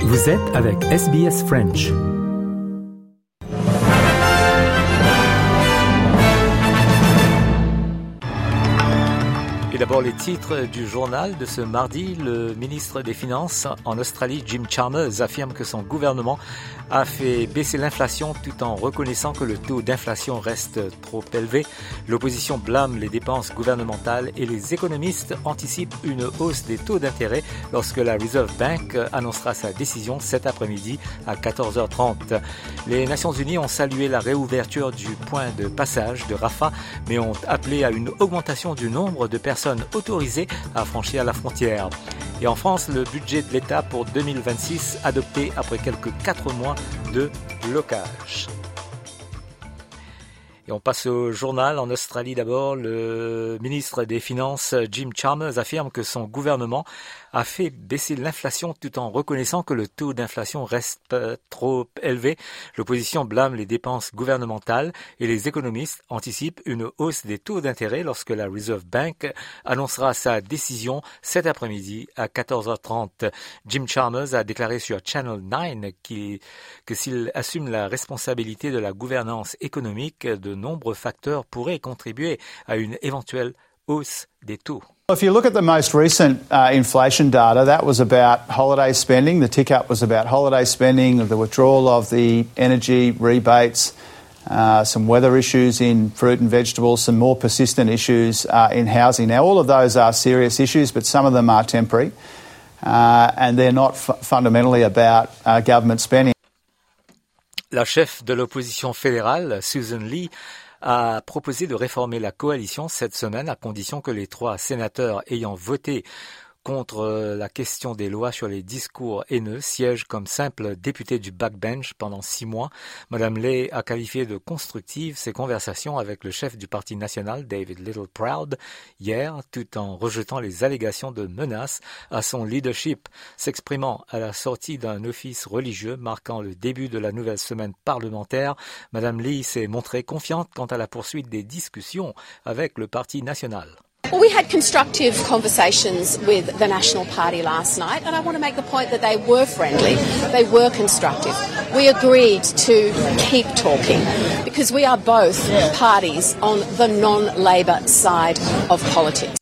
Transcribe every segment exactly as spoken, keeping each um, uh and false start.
Vous êtes avec S B S French. Et d'abord les titres du journal de ce mardi. Le ministre des Finances en Australie, Jim Chalmers, affirme que son gouvernement a fait baisser l'inflation tout en reconnaissant que le taux d'inflation reste trop élevé. L'opposition blâme les dépenses gouvernementales et les économistes anticipent une hausse des taux d'intérêt lorsque la Reserve Bank annoncera sa décision cet après-midi à quatorze heures trente. Les Nations Unies ont salué la réouverture du point de passage de Rafah, mais ont appelé à une augmentation du nombre de personnes autorisées à franchir la frontière. Et en France, le budget de l'État pour deux mille vingt-six, adopté après quelques quatre mois de blocage. Et on passe au journal. En Australie d'abord, le ministre des Finances, Jim Chalmers, affirme que son gouvernement a fait baisser l'inflation tout en reconnaissant que le taux d'inflation reste trop élevé. L'opposition blâme les dépenses gouvernementales et les économistes anticipent une hausse des taux d'intérêt lorsque la Reserve Bank annoncera sa décision cet après-midi à quatorze heures trente. Jim Chalmers a déclaré sur Channel neuf qui, que s'il assume la responsabilité de la gouvernance économique, de nombreux facteurs pourraient contribuer à une éventuelle hausse des taux. If you look at the most recent uh, inflation data, that was about holiday spending. The tick-up was about holiday spending, the withdrawal of the energy rebates, uh, some weather issues in fruit and vegetables, some more persistent issues uh, in housing. Now, all of those are serious issues, but some of them are temporary, uh, and they're not f- fundamentally about uh, government spending. La chef de l'opposition fédérale, Susan Lee, a proposé de réformer la coalition cette semaine à condition que les trois sénateurs ayant voté contre la question des lois sur les discours haineux siègent comme simple député du backbench pendant six mois. Madame Lay a qualifié de constructives ses conversations avec le chef du Parti national, David Littleproud, hier, tout en rejetant les allégations de menaces à son leadership. S'exprimant à la sortie d'un office religieux marquant le début de la nouvelle semaine parlementaire, Madame Lee s'est montrée confiante quant à la poursuite des discussions avec le Parti national. Well, we had constructive conversations with the National Party last night, and I want to make the point that they were friendly, they were constructive. We agreed to keep talking because we are both parties on the non-Labor side of politics.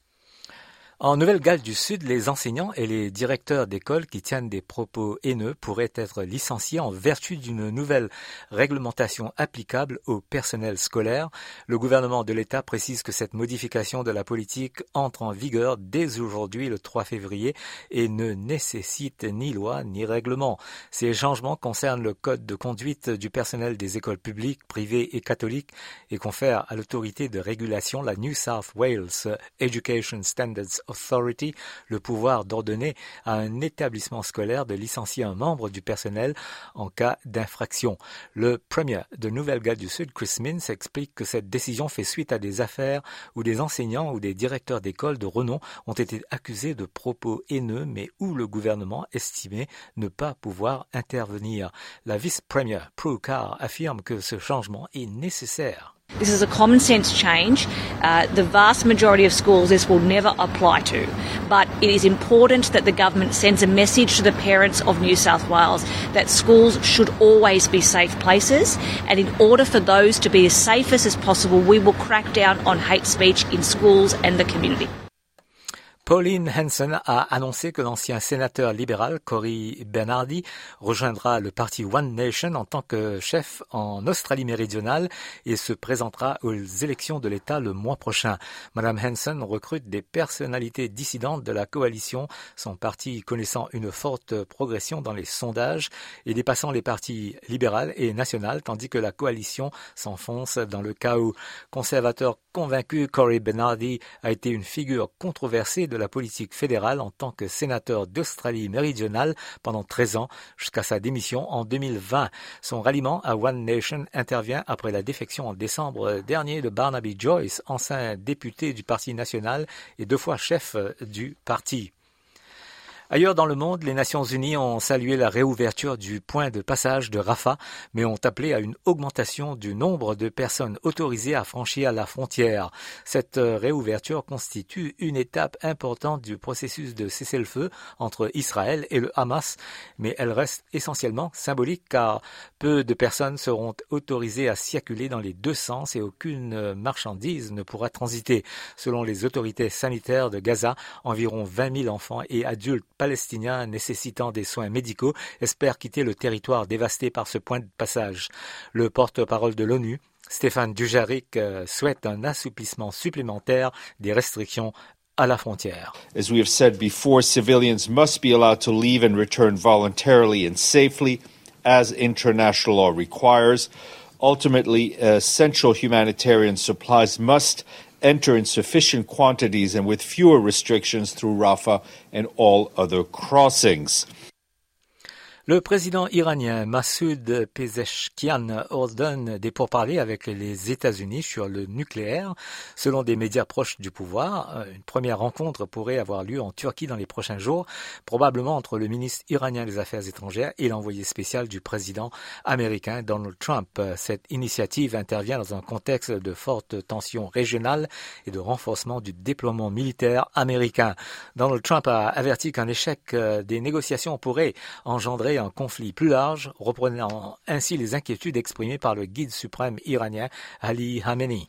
En Nouvelle-Galles du Sud, les enseignants et les directeurs d'école qui tiennent des propos haineux pourraient être licenciés en vertu d'une nouvelle réglementation applicable au personnel scolaire. Le gouvernement de l'État précise que cette modification de la politique entre en vigueur dès aujourd'hui, le trois février, et ne nécessite ni loi ni règlement. Ces changements concernent le code de conduite du personnel des écoles publiques, privées et catholiques et confèrent à l'autorité de régulation, la New South Wales Education Standards Authority, le pouvoir d'ordonner à un établissement scolaire de licencier un membre du personnel en cas d'infraction. Le premier de Nouvelle-Galles du Sud, Chris Minns, explique que cette décision fait suite à des affaires où des enseignants ou des directeurs d'école de renom ont été accusés de propos haineux, mais où le gouvernement estimait ne pas pouvoir intervenir. La vice-première, Prue Carr, affirme que ce changement est nécessaire. This is a common sense change. Uh, the vast majority of schools this will never apply to. But it is important that the government sends a message to the parents of New South Wales that schools should always be safe places. And in order for those to be as safe as possible, we will crack down on hate speech in schools and the community. Pauline Hanson a annoncé que l'ancien sénateur libéral Cory Bernardi rejoindra le parti One Nation en tant que chef en Australie-Méridionale et se présentera aux élections de l'État le mois prochain. Madame Hanson recrute des personnalités dissidentes de la coalition, son parti connaissant une forte progression dans les sondages et dépassant les partis libéral et national, tandis que la coalition s'enfonce dans le chaos. Conservateur convaincu, Cory Bernardi a été une figure controversée de la politique fédérale en tant que sénateur d'Australie-Méridionale pendant treize ans, jusqu'à sa démission en deux mille vingt. Son ralliement à One Nation intervient après la défection en décembre dernier de Barnaby Joyce, ancien député du Parti national et deux fois chef du parti. Ailleurs dans le monde, les Nations Unies ont salué la réouverture du point de passage de Rafah, mais ont appelé à une augmentation du nombre de personnes autorisées à franchir la frontière. Cette réouverture constitue une étape importante du processus de cessez-le-feu entre Israël et le Hamas, mais elle reste essentiellement symbolique car peu de personnes seront autorisées à circuler dans les deux sens et aucune marchandise ne pourra transiter. Selon les autorités sanitaires de Gaza, environ vingt mille enfants et adultes palestiniens nécessitant des soins médicaux espèrent quitter le territoire dévasté par ce point de passage. Le porte-parole de l'ONU, Stéphane Dujarric, souhaite un assouplissement supplémentaire des restrictions à la frontière. As we have said before, civilians must be allowed to leave and return voluntarily and safely as international law requires. Ultimately, essential humanitarian supplies must enter in sufficient quantities and with fewer restrictions through Rafah and all other crossings. Le président iranien Massoud Pezeshkian ordonne des pourparlers avec les États-Unis sur le nucléaire. Selon des médias proches du pouvoir, une première rencontre pourrait avoir lieu en Turquie dans les prochains jours, probablement entre le ministre iranien des Affaires étrangères et l'envoyé spécial du président américain Donald Trump. Cette initiative intervient dans un contexte de forte tension régionale et de renforcement du déploiement militaire américain. Donald Trump a averti qu'un échec des négociations pourrait engendrer un conflit plus large, reprenant ainsi les inquiétudes exprimées par le guide suprême iranien Ali Khamenei.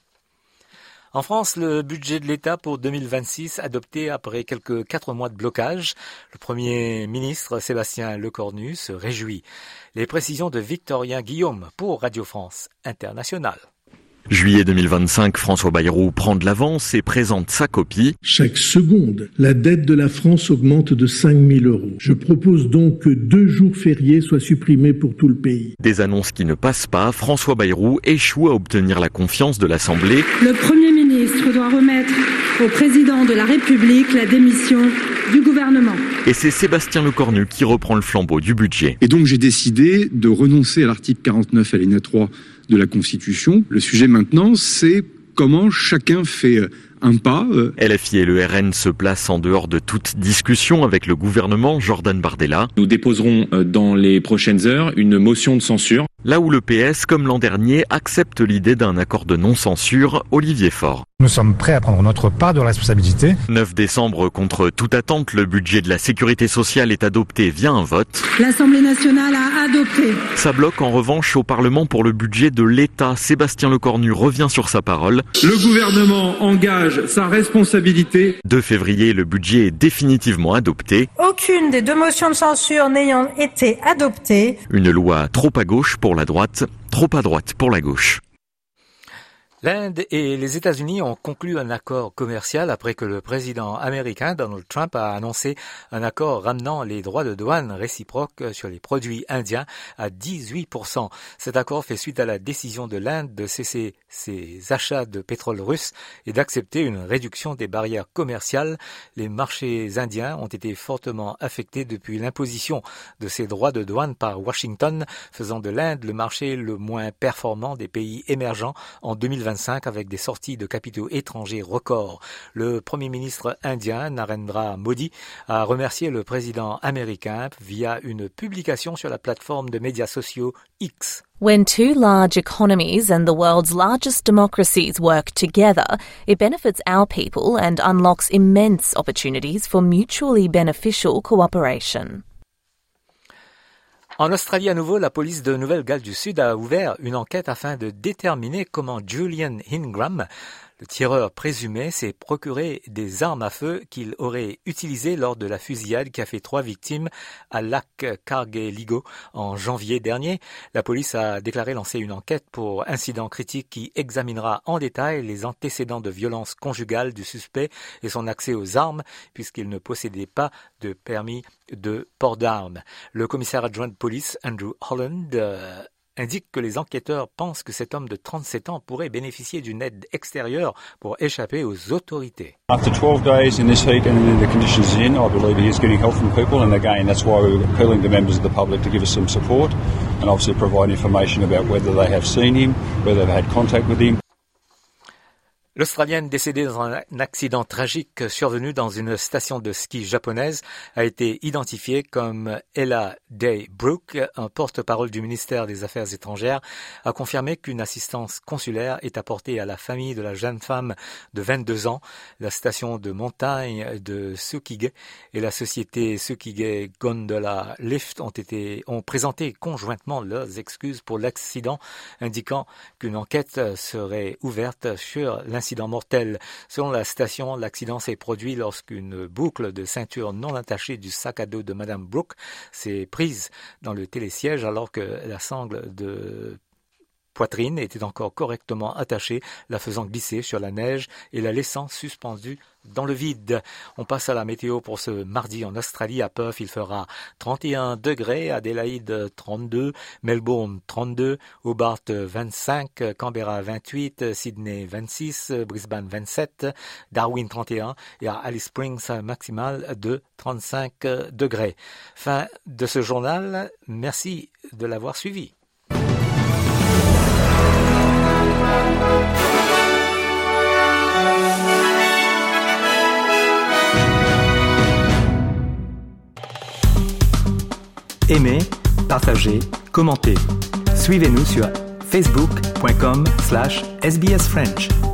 En France, le budget de l'État pour deux mille vingt-six, adopté après quelques quatre mois de blocage, le Premier ministre Sébastien Lecornu se réjouit. Les précisions de Victorien Guillaume pour Radio France Internationale. Juillet deux mille vingt-cinq, François Bayrou prend de l'avance et présente sa copie. Chaque seconde, la dette de la France augmente de cinq mille euros. Je propose donc que deux jours fériés soient supprimés pour tout le pays. Des annonces qui ne passent pas, François Bayrou échoue à obtenir la confiance de l'Assemblée. Le Premier ministre doit remettre au président de la République la démission du gouvernement. Et c'est Sébastien Lecornu qui reprend le flambeau du budget. Et donc j'ai décidé de renoncer à l'article quarante-neuf alinéa trois de la Constitution. Le sujet maintenant, c'est comment chacun fait un pas. L F I et le R N se placent en dehors de toute discussion avec le gouvernement. Jordan Bardella. Nous déposerons dans les prochaines heures une motion de censure. Là où le P S, comme l'an dernier, accepte l'idée d'un accord de non-censure, Olivier Faure. Nous sommes prêts à prendre notre part de responsabilité. neuf décembre, contre toute attente, le budget de la sécurité sociale est adopté via un vote. L'Assemblée nationale a adopté. Ça bloque en revanche au Parlement pour le budget de l'État. Sébastien Lecornu revient sur sa parole. Le gouvernement engage sa responsabilité. deux février, le budget est définitivement adopté. Aucune des deux motions de censure n'ayant été adoptée. Une loi trop à gauche pour la droite, trop à droite pour la gauche. L'Inde et les États-Unis ont conclu un accord commercial après que le président américain Donald Trump a annoncé un accord ramenant les droits de douane réciproques sur les produits indiens à dix-huit pour cent. Cet accord fait suite à la décision de l'Inde de cesser ses achats de pétrole russe et d'accepter une réduction des barrières commerciales. Les marchés indiens ont été fortement affectés depuis l'imposition de ces droits de douane par Washington, faisant de l'Inde le marché le moins performant des pays émergents en deux mille vingt avec des sorties de capitaux étrangers records. Le Premier ministre indien, Narendra Modi, a remercié le président américain via une publication sur la plateforme de médias sociaux X. When two large economies and the world's largest democracies work together, it benefits our people and unlocks immense opportunities for mutually beneficial cooperation. En Australie, à nouveau, la police de Nouvelle-Galles du Sud a ouvert une enquête afin de déterminer comment Julian Ingram, le tireur présumé, s'est procuré des armes à feu qu'il aurait utilisées lors de la fusillade qui a fait trois victimes à Lac Cargueligo en janvier dernier. La police a déclaré lancer une enquête pour incident critique qui examinera en détail les antécédents de violence conjugale du suspect et son accès aux armes puisqu'il ne possédait pas de permis de port d'armes. Le commissaire adjoint de police, Andrew Holland, euh, indique que les enquêteurs pensent que cet homme de trente-sept ans pourrait bénéficier d'une aide extérieure pour échapper aux autorités. After twelve days in this heat and in the conditions he's in, I believe he is getting help from people, and again that's why we're appealing to members of the public to give us some support and obviously provide information about whether they have seen him, whether they've had contact with him. L'Australienne décédée dans un accident tragique survenu dans une station de ski japonaise a été identifiée comme Ella Day Brooke. Un porte-parole du ministère des Affaires étrangères a confirmé qu'une assistance consulaire est apportée à la famille de la jeune femme de vingt-deux ans. La station de montagne de Tsukige et la société Tsukige Gondola Lift ont été ont présenté conjointement leurs excuses pour l'accident, indiquant qu'une enquête serait ouverte sur l'incident. Incident mortel. Selon la station, l'accident s'est produit lorsqu'une boucle de ceinture non attachée du sac à dos de Madame Brooke s'est prise dans le télésiège alors que la sangle de poitrine était encore correctement attachée, la faisant glisser sur la neige et la laissant suspendue dans le vide. On passe à la météo pour ce mardi en Australie. À Perth, il fera trente et un degrés, Adélaïde trente-deux, Melbourne trente-deux, Hobart vingt-cinq, Canberra vingt-huit, Sydney vingt-six, Brisbane vingt-sept, Darwin trente et un et à Alice Springs maximal de trente-cinq degrés. Fin de ce journal. Merci de l'avoir suivi. Aimez, partagez, commentez. Suivez-nous sur facebook point com slash S B S French.